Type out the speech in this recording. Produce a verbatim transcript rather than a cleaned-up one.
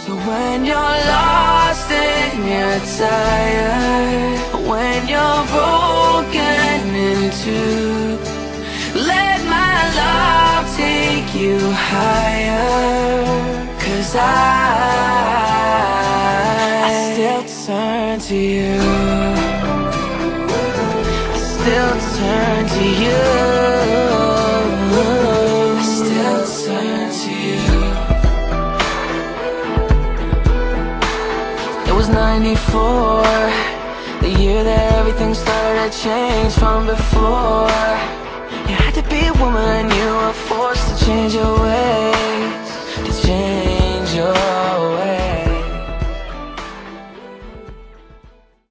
So when you're lost and you're tired, when you're broken in two, let my love take you higher. 'Cause I, I still turn to you, I still turn to you, I still turn to you. It was ninety-four, the year that everything started to change from before. You had to be a woman, you were forced to change your ways.